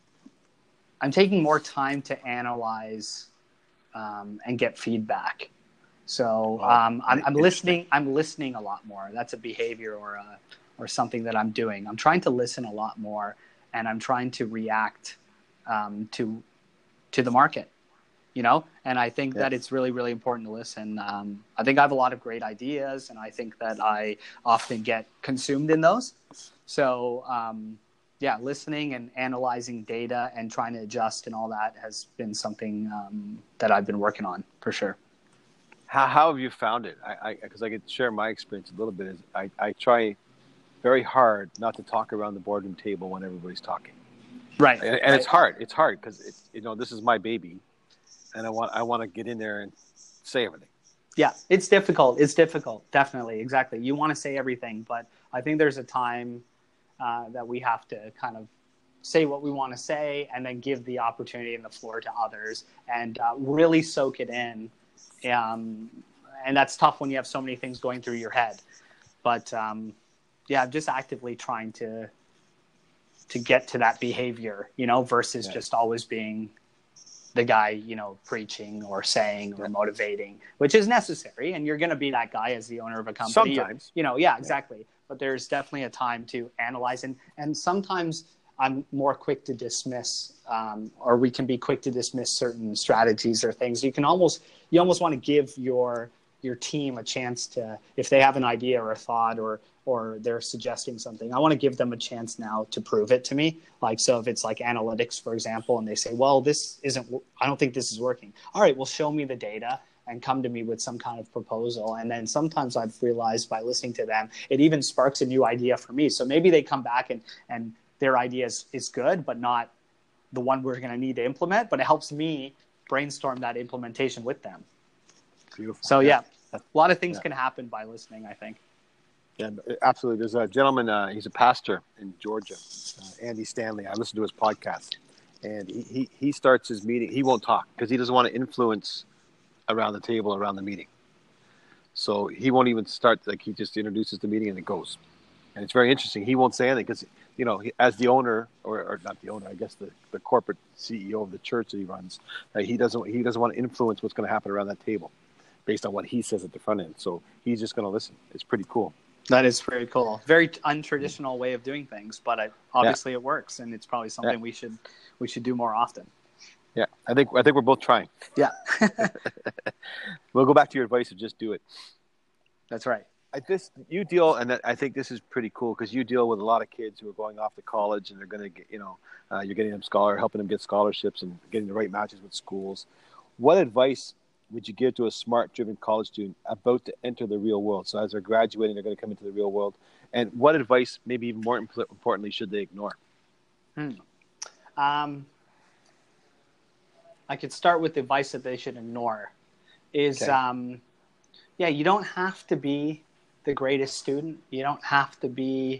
I'm taking more time to analyze um, and get feedback. So Oh, um, I'm, I'm interesting. listening. I'm listening a lot more. That's a behavior or a, or something that I'm doing. I'm trying to listen a lot more, and I'm trying to react um, to to the market. You know, and I think Yeah. that it's really, really important to listen. Um, I think I have a lot of great ideas, and I think that I often get consumed in those. So um, yeah, listening and analyzing data and trying to adjust and all that has been something um, that I've been working on for sure. How, how have you found it? I because I, I could share my experience a little bit. Is I, I try very hard not to talk around the boardroom table when everybody's talking, Right. and, and it's hard. It's hard because it's you know this is my baby, and I want I want to get in there and say everything. Yeah, it's difficult. It's difficult. Definitely. Exactly. You want to say everything, but I think there's a time uh, that we have to kind of say what we want to say and then give the opportunity and the floor to others and uh, really soak it in. Um, and that's tough when you have so many things going through your head. But um, yeah, I'm just actively trying to to get to that behavior, you know, versus Yeah. just always being the guy, you know, preaching or saying or Yeah. motivating, which is necessary. And you're going to be that guy as the owner of a company. Sometimes. You know, yeah, exactly. But there's definitely a time to analyze. And, and sometimes I'm more quick to dismiss, um, or we can be quick to dismiss certain strategies or things. You can almost, you almost want to give your, your team a chance to, if they have an idea or a thought or, or they're suggesting something, I want to give them a chance now to prove it to me. Like, so if it's like analytics, for example, and they say, well, this isn't, I don't think this is working. All right, well, show me the data and come to me with some kind of proposal. And then sometimes I've realized by listening to them, it even sparks a new idea for me. So maybe they come back and, and their idea is, is good, but not the one we're going to need to implement, but it helps me brainstorm that implementation with them. Beautiful. So yeah, a lot of things Yeah. can happen by listening, I think. Yeah, absolutely. There's a gentleman, uh, he's a pastor in Georgia, uh, Andy Stanley. I listen to his podcast, and he, he, he starts his meeting. He won't talk because he doesn't want to influence around the table, around the meeting. So he won't even start, like he just introduces the meeting and it goes. And it's very interesting. He won't say anything because you know, he, as the owner, or, or not the owner, I guess the, the corporate C E O of the church that he runs, uh, he doesn't he doesn't want to influence what's going to happen around that table, based on what he says at the front end. So he's just going to listen. It's pretty cool. That is very cool. Very untraditional way of doing things, but I, obviously yeah. it works, and it's probably something yeah. we should we should do more often. Yeah, I think I think we're both trying. Yeah. We'll go back to your advice of just do it. That's right. I this you deal, and I think this is pretty cool because you deal with a lot of kids who are going off to college, and they're going to get, you know, uh, you're getting them scholar, helping them get scholarships, and getting the right matches with schools. What advice would you give to a smart, driven college student about to enter the real world? So as they're graduating, they're going to come into the real world. And what advice, maybe even more impl- importantly, should they ignore? Hmm. Um, I could start with the advice that they should ignore. Is okay. um, yeah, you don't have to be the greatest student. You don't have to be,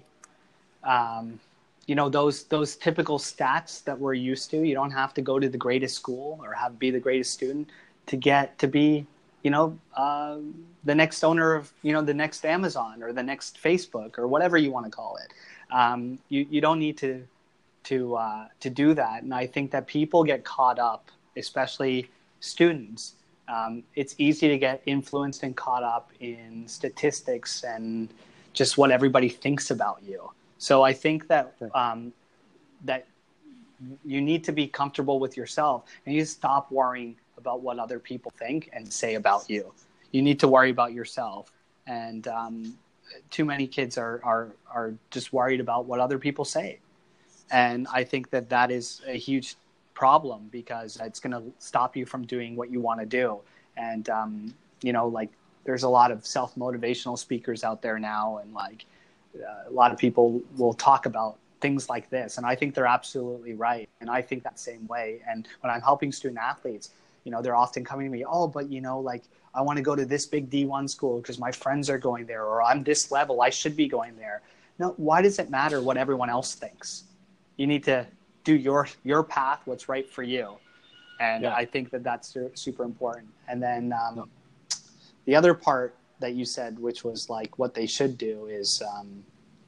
um, you know, those those typical stats that we're used to. You don't have to go to the greatest school or have be the greatest student to get to be, you know, uh, the next owner of, you know, the next Amazon or the next Facebook or whatever you want to call it. Um, you you don't need to to uh, to do that. And I think that people get caught up, especially students. Um, it's easy to get influenced and caught up in statistics and just what everybody thinks about you. So I think that um, that you need to be comfortable with yourself, and you stop worrying about what other people think and say about you. You need to worry about yourself. And um, too many kids are, are, are just worried about what other people say. And I think that that is a huge problem because it's going to stop you from doing what you want to do. And, um, you know, like there's a lot of self-motivational speakers out there now. And like uh, a lot of people will talk about things like this. And I think they're absolutely right. And I think that same way. And when I'm helping student athletes, you know, they're often coming to me, oh, but, you know, like, I want to go to this big D one school because my friends are going there, or I'm this level, I should be going there. No, why does it matter what everyone else thinks? You need to do your your path, what's right for you. And yeah. I think that that's super important. And then um, no. the other part that you said, which was like what they should do is um,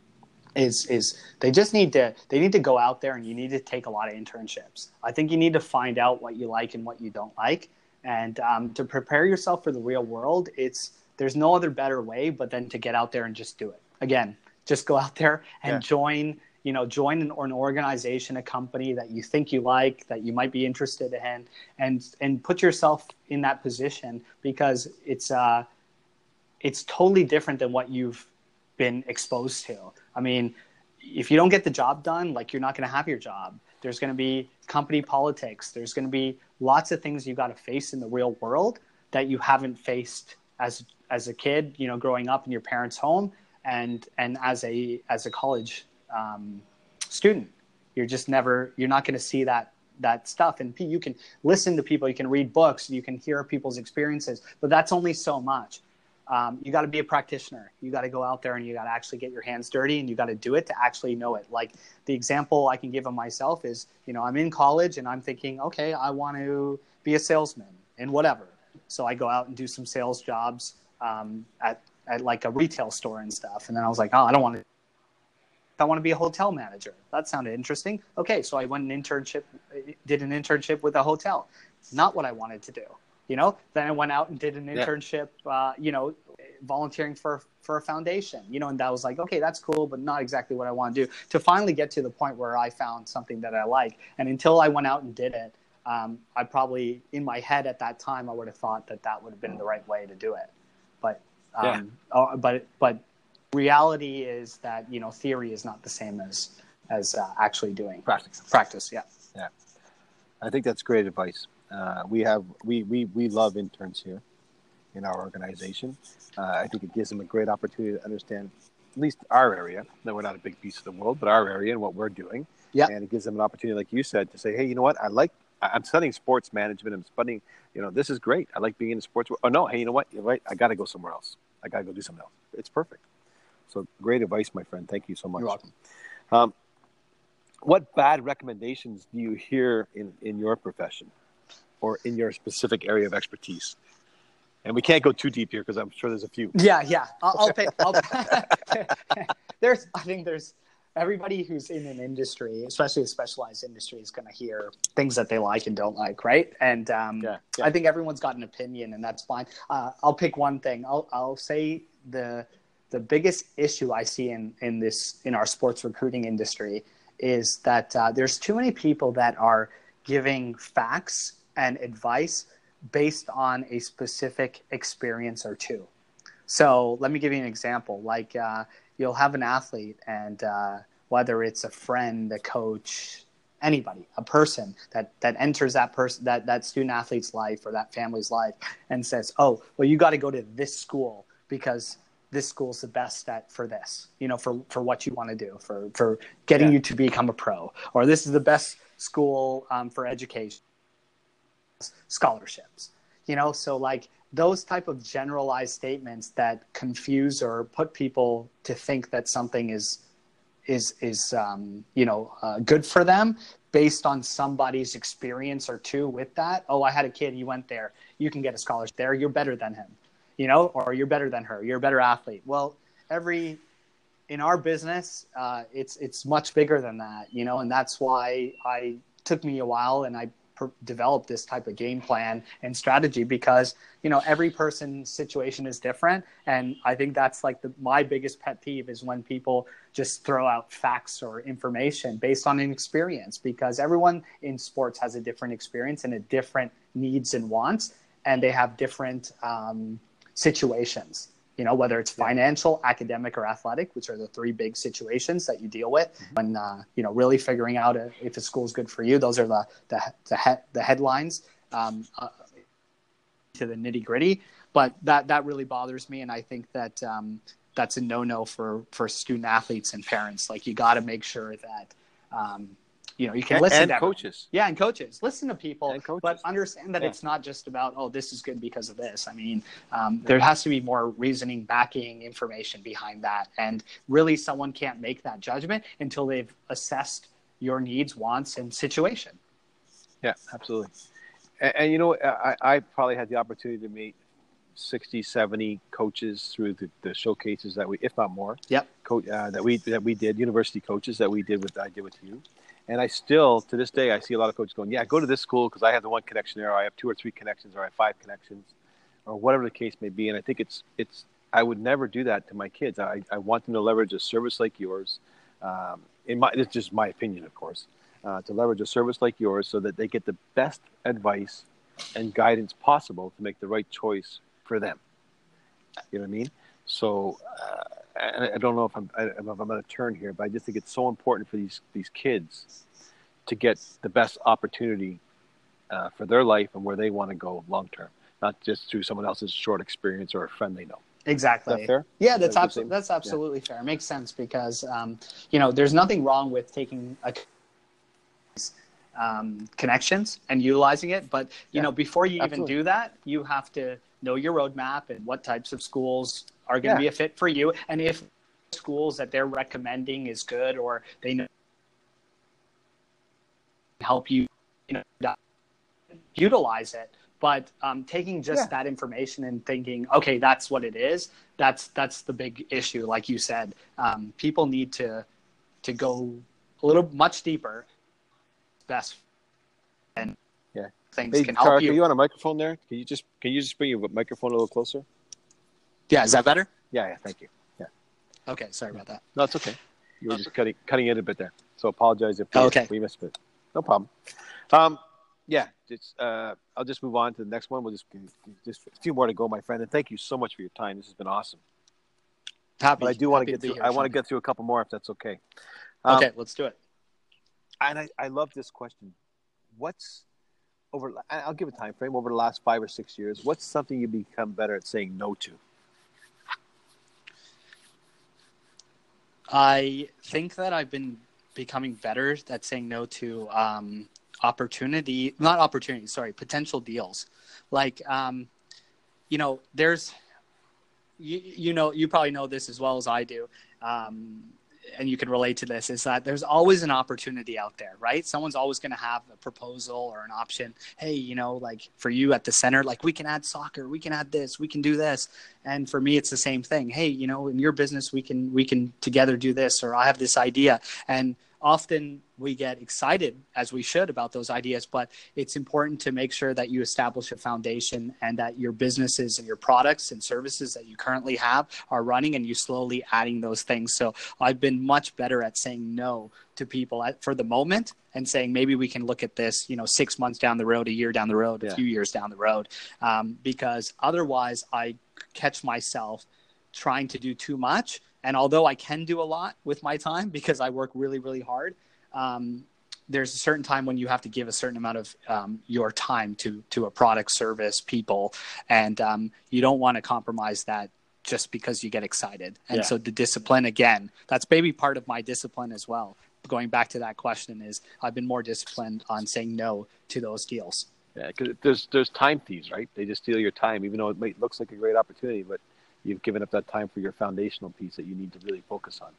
is is they just need to they need to go out there, and you need to take a lot of internships. I think you need to find out what you like and what you don't like. And um, to prepare yourself for the real world, it's there's no other better way but then to get out there and just do it. Again, just go out there and yeah. join, you know, join an, an organization, a company that you think you like, that you might be interested in, and and put yourself in that position because it's uh, it's totally different than what you've been exposed to. I mean, if you don't get the job done, like you're not going to have your job. There's going to be company politics. There's going to be lots of things you got to face in the real world that you haven't faced as as a kid, you know, growing up in your parents' home, and and as a as a college um, student, you're just never you're not going to see that that stuff. And you can listen to people, you can read books, you can hear people's experiences, but that's only so much. Um, you got to be a practitioner. You got to go out there and you got to actually get your hands dirty, and you got to do it to actually know it. Like the example I can give of myself is, you know, I'm in college and I'm thinking, okay, I want to be a salesman and whatever. So I go out and do some sales jobs um, at, at like a retail store and stuff. And then I was like, oh, I don't want to, I want to be a hotel manager. That sounded interesting. Okay. So I went an internship, did an internship with a hotel. Not what I wanted to do. You know, then I went out and did an internship, yeah. uh, you know, volunteering for, for a foundation, you know, and that was like, okay, that's cool, but not exactly what I want to do, to finally get to the point where I found something that I like. And until I went out and did it, um, I probably, in my head at that time, I would have thought that that would have been the right way to do it. But, um, yeah. oh, but, but reality is that, you know, theory is not the same as, as uh, actually doing practice. Practice. Yeah. Yeah. I think that's great advice. Uh, we have we, we we love interns here in our organization. Uh, I think it gives them a great opportunity to understand at least our area. That we're not a big piece of the world, but our area and what we're doing. Yeah. And it gives them an opportunity, like you said, to say, hey, you know what? I like. I'm studying sports management. I'm studying. You know, this is great. I like being in the sports. Oh no, hey, you know what? You're right. I got to go somewhere else. I got to go do something else. It's perfect. So great advice, my friend. Thank you so much. You're welcome. Um, what bad recommendations do you hear in, in your profession? Or in your specific area of expertise? And we can't go too deep here because I'm sure there's a few. Yeah, yeah. I'll, I'll pick. I'll, there's, I think there's, everybody who's in an industry, especially a specialized industry, is going to hear things that they like and don't like, right? And um, Yeah, yeah. I think everyone's got an opinion, and that's fine. Uh, I'll pick one thing. I'll I'll say the the biggest issue I see in in this in our sports recruiting industry is that uh, there's too many people that are giving facts and advice based on a specific experience or two. So let me give you an example. Like uh, you'll have an athlete, and uh, whether it's a friend, a coach, anybody, a person that, that enters that person, that, that student athlete's life or that family's life and says, oh, well, you got to go to this school because this school's the best at for this, you know, for, for what you want to do, for, for getting Yeah. you to become a pro, or this is the best school um, for education, scholarships, you know? So like those type of generalized statements that confuse or put people to think that something is, is, is um, you know, uh, good for them based on somebody's experience or two with that. Oh, I had a kid, he went there, you can get a scholarship there, you're better than him. You know, or you're better than her. You're a better athlete. Well, every in our business, uh, it's it's much bigger than that. You know, and that's why I took me a while and I per- developed this type of game plan and strategy because you know every person's situation is different, and I think that's like the, my biggest pet peeve is when people just throw out facts or information based on an experience because everyone in sports has a different experience and a different needs and wants, and they have different. Um, situations, you know, whether it's financial, academic, or athletic, which are the three big situations that you deal with when, uh, you know, really figuring out a, if a school is good for you. Those are the the the, he- the headlines um, uh, to the nitty gritty. But that that really bothers me, and I think that um, that's a no-no for for student athletes and parents. Like you got to make sure that. Um, You know, you can and, listen and to everyone. coaches. Yeah, and coaches. Listen to people, And coaches. but understand that Yeah. it's not just about, oh, this is good because of this. I mean, um, there has to be more reasoning, backing, information behind that. And really, someone can't make that judgment until they've assessed your needs, wants, and situation. Yeah, absolutely. And, and you know, I, I probably had the opportunity to meet sixty, seventy coaches through the, the showcases that we, if not more, Yep. co- uh, that we that we did, university coaches that we did with I did with you. And I still, to this day, I see a lot of coaches going, yeah, go to this school because I have the one connection there, or I have two or three connections, or I have five connections, or whatever the case may be. And I think it's, it's. I would never do that to my kids. I, I want them to leverage a service like yours. Um, in my, it's just my opinion, of course, uh, to leverage a service like yours so that they get the best advice and guidance possible to make the right choice for them. You know what I mean? So uh, I, I don't know if I'm, I, if I'm going to turn here, but I just think it's so important for these, these kids to get the best opportunity uh, for their life and where they want to go long term, not just through someone else's short experience or a friend they know. Exactly. Is that fair? Yeah, that's that absolutely that's absolutely yeah. fair. It makes sense because um, you know there's nothing wrong with taking a um, connections and utilizing it, but you yeah. know before you absolutely. even do that, you have to know your roadmap and what types of schools are going to yeah. be a fit for you, and if schools that they're recommending is good or they know help you, you know, utilize it. But um, taking just yeah. that information and thinking, okay, that's what it is. That's that's the big issue, like you said. Um, people need to to go a little much deeper. Best and yeah, things hey, can Tarek, help you. Are you on a microphone there? Can you just can you just bring your microphone a little closer? Yeah, is that better? Yeah, yeah. Thank you. Yeah. Okay, sorry about that. No, it's okay. You were just cutting cutting it a bit there, so apologize if we, okay. we missed it. No problem. Um, Yeah, just, uh, I'll just move on to the next one. We'll just just a few more to go, my friend. And thank you so much for your time. This has been awesome. Happy, but I do want to get through. Here, I want to get through a couple more, if that's okay. Um, okay, let's do it. And I, I love this question. What's over? I'll give a time frame over the last five or six years. What's something you become better at saying no to? I think that I've been becoming better at saying no to. Um, opportunity not opportunity sorry potential deals like um you know there's you, you know you probably know this as well as I do um and you can relate to this, is that there's always an opportunity out there, right? Someone's always going to have a proposal or an option. Hey, you know, like for you at the center, like we can add soccer, we can add this, we can do this. And for me, it's the same thing. Hey, you know, in your business, we can, we can together do this, or I have this idea. And often we get excited, as we should, about those ideas, but it's important to make sure that you establish a foundation and that your businesses and your products and services that you currently have are running, and you slowly adding those things. So I've been much better at saying no to people at, for the moment, and saying, maybe we can look at this, you know, six months down the road, a year down the road, a yeah. few years down the road. Um, because otherwise I catch myself trying to do too much. And although I can do a lot with my time because I work really, really hard, um, there's a certain time when you have to give a certain amount of um, your time to to a product, service, people, and um, you don't want to compromise that just because you get excited. And yeah. so the discipline, again, that's maybe part of my discipline as well. Going back to that question, is I've been more disciplined on saying no to those deals. Yeah, because there's there's time thieves, right? They just steal your time, even though it might, looks like a great opportunity, but you've given up that time for your foundational piece that you need to really focus on.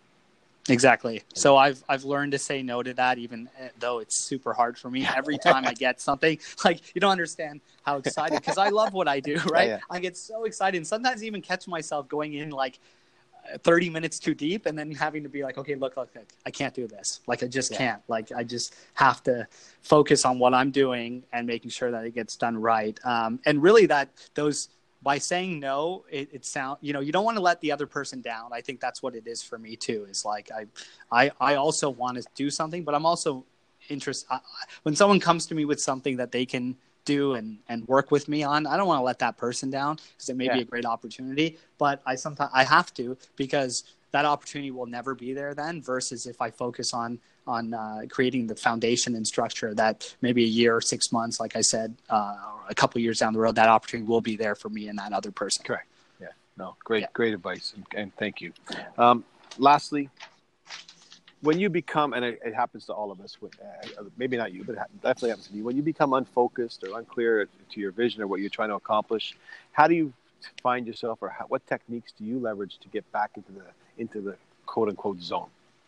Exactly. So I've I've learned to say no to that, even though it's super hard for me. Every time I get something, like, you don't understand how excited, because I love what I do, right? Yeah, yeah. I get so excited, and sometimes even catch myself going in like thirty minutes too deep, and then having to be like, okay, look, look, look, I can't do this. Like, I just yeah. can't. Like, I just have to focus on what I'm doing and making sure that it gets done right. Um, and really that those, by saying no, it, it sound, you know, you don't want to let the other person down. I think that's what it is for me too. Is like, I, I, I also want to do something, but I'm also interested when someone comes to me with something that they can do and, and work with me on. I don't want to let that person down, because it may yeah. be a great opportunity, but I sometimes I have to, because that opportunity will never be there then, versus if I focus on on uh, creating the foundation and structure that maybe a year or six months, like I said, uh, or a couple of years down the road, that opportunity will be there for me and that other person. Correct. Yeah. No, great, yeah. great advice. And, and thank you. Um, lastly, when you become, and it, it happens to all of us, uh, maybe not you, but it definitely happens to me, when you become unfocused or unclear to your vision or what you're trying to accomplish, how do you find yourself, or how, what techniques do you leverage to get back into the into the quote unquote zone?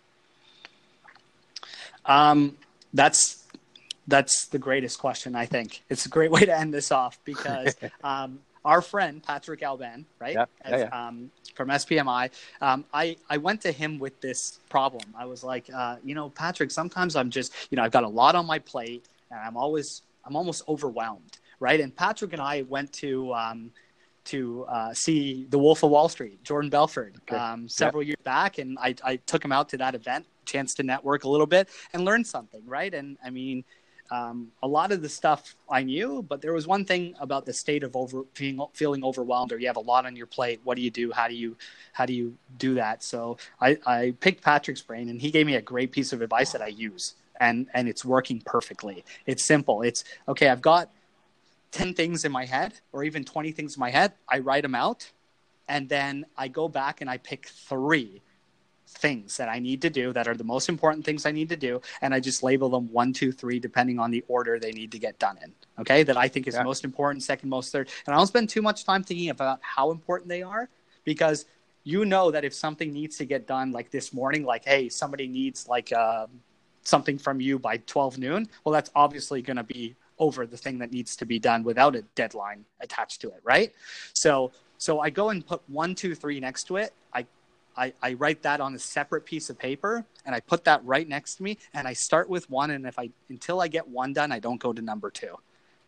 Um, that's that's the greatest question. I think it's a great way to end this off, because um, our friend Patrick Alban, right, yeah, As, yeah, yeah. Um, from S P M I, um, I I went to him with this problem. I was like, uh, you know, Patrick, sometimes I'm just, you know, I've got a lot on my plate, and I'm always I'm almost overwhelmed, right? And Patrick and I went to um, to uh, see The Wolf of Wall Street, Jordan Belfort, okay. um, several yep. years back. And I, I took him out to that event, chance to network a little bit and learn something, right? And I mean, um, a lot of the stuff I knew, but there was one thing about the state of over feeling, feeling overwhelmed, or you have a lot on your plate. What do you do? How do you, how do you do that? So I, I picked Patrick's brain, and he gave me a great piece of advice that I use, and, and it's working perfectly. It's simple. It's okay. I've got ten things in my head, or even twenty things in my head. I write them out, and then I go back and I pick three things that I need to do that are the most important things I need to do. And I just label them one, two, three, depending on the order they need to get done in. Okay. That I think is yeah. most important, second most, third. And I don't spend too much time thinking about how important they are, because you know that if something needs to get done, like this morning, like, hey, somebody needs like uh, something from you by twelve noon. Well, that's obviously going to be over the thing that needs to be done without a deadline attached to it. Right. So, so I go and put one, two, three next to it. I, I, I write that on a separate piece of paper, and I put that right next to me, and I start with one. And if I, until I get one done, I don't go to number two.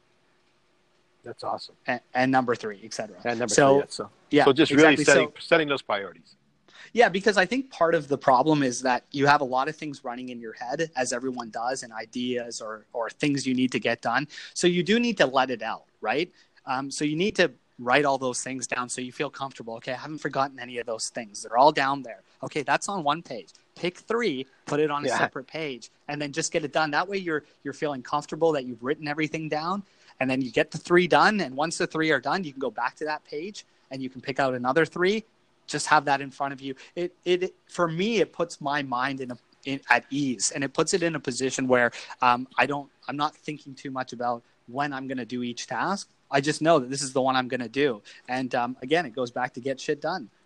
That's awesome. And, and number three, et cetera. And number so, three. Yeah, so, yeah, so just exactly. really setting, so, setting those priorities. Yeah, because I think part of the problem is that you have a lot of things running in your head, as everyone does, and ideas or or things you need to get done. So you do need to let it out, right? Um, so you need to write all those things down so you feel comfortable. Okay, I haven't forgotten any of those things. They're all down there. Okay, that's on one page. Pick three, put it on a yeah. separate page, and then just get it done. That way you're you're feeling comfortable that you've written everything down, and then you get the three done. And once the three are done, you can go back to that page and you can pick out another three. Just have that in front of you. It, it, for me, it puts my mind in a, in, at ease, and it puts it in a position where um, I don't, I'm not thinking too much about when I'm going to do each task. I just know that this is the one I'm going to do. And um, again, it goes back to get shit done,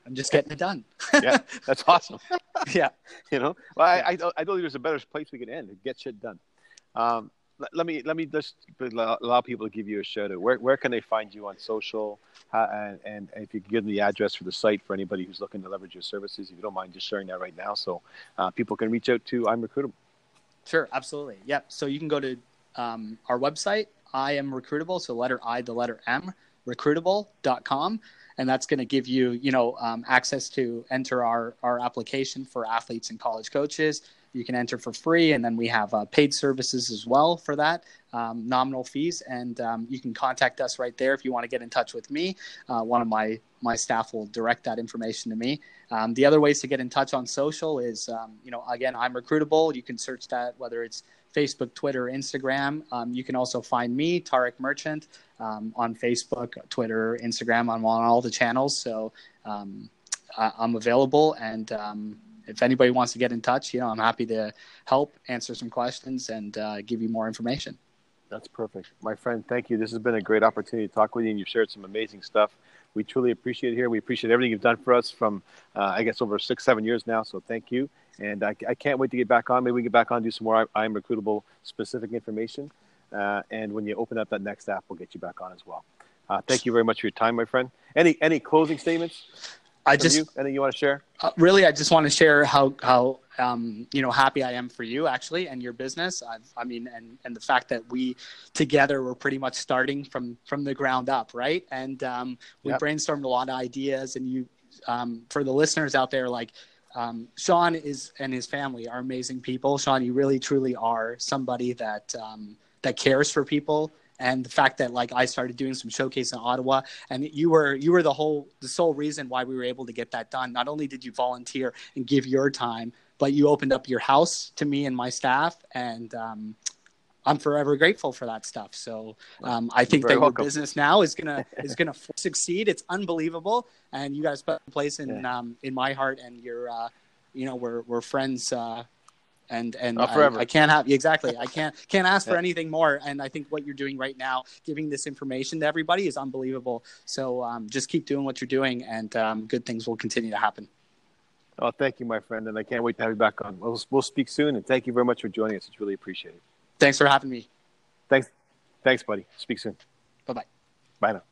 I'm just getting it done. Yeah, that's awesome. Yeah. You know, well, I, I, don't, I don't think there's a better place we can end. Get shit done. Um, let, let me let me just allow people to give you a shout out. Where where can they find you on social? How, and, and if you can give them the address for the site for anybody who's looking to leverage your services, if you don't mind just sharing that right now, so uh, people can reach out to I'm Recruitable. Sure, absolutely. Yep. So you can go to um, our website, I am Recruitable. So letter I, the letter M, recruitable dot com. And that's going to give you, you know, um, access to enter our, our application for athletes and college coaches. You can enter for free. And then we have uh, paid services as well for that, um, nominal fees. And um, you can contact us right there if you want to get in touch with me. Uh, one of my, my staff will direct that information to me. Um, the other ways to get in touch on social is, um, you know, again, I'm Recruitable. You can search that, whether it's Facebook, Twitter, Instagram. Um, you can also find me, Tarek Merchant, um, on Facebook, Twitter, Instagram. I'm on all the channels. So um, I, I'm available. And um, if anybody wants to get in touch, you know, I'm happy to help answer some questions and uh, give you more information. That's perfect. My friend, thank you. This has been a great opportunity to talk with you, and you've shared some amazing stuff. We truly appreciate it here. We appreciate everything you've done for us from, uh, I guess, over six, seven years now. So thank you. And I, I can't wait to get back on. Maybe we can get back on and do some more I, I'm Recruitable specific information. Uh, and when you open up that next app, we'll get you back on as well. Uh, thank you very much for your time, my friend. Any any closing statements? I just you? Anything you want to share? Uh, really, I just want to share how how um, you know happy I am for you actually and your business. I've, I mean, and and the fact that we together were pretty much starting from from the ground up, right? And um, we yep. brainstormed a lot of ideas. And you, um, for the listeners out there, like um, Sean is and his family are amazing people. Sean, you really truly are somebody that um, that cares for people. And the fact that like I started doing some showcase in Ottawa, and you were you were the whole the sole reason why we were able to get that done. Not only did you volunteer and give your time, but you opened up your house to me and my staff, and um, I'm forever grateful for that stuff. So um, I think that welcome. your business now is gonna is gonna succeed. It's unbelievable, and you guys put a place in yeah. um, in my heart, and you're uh, you know we're we're friends. Uh, And and oh, I, I can't have exactly I can't can't ask for anything more. And I think what you're doing right now, giving this information to everybody, is unbelievable. So um, just keep doing what you're doing, and um, good things will continue to happen. Oh, thank you, my friend, and I can't wait to have you back on. We'll we'll speak soon, and thank you very much for joining us. It's really appreciated. Thanks for having me. Thanks, thanks, buddy. Speak soon. Bye bye. Bye now.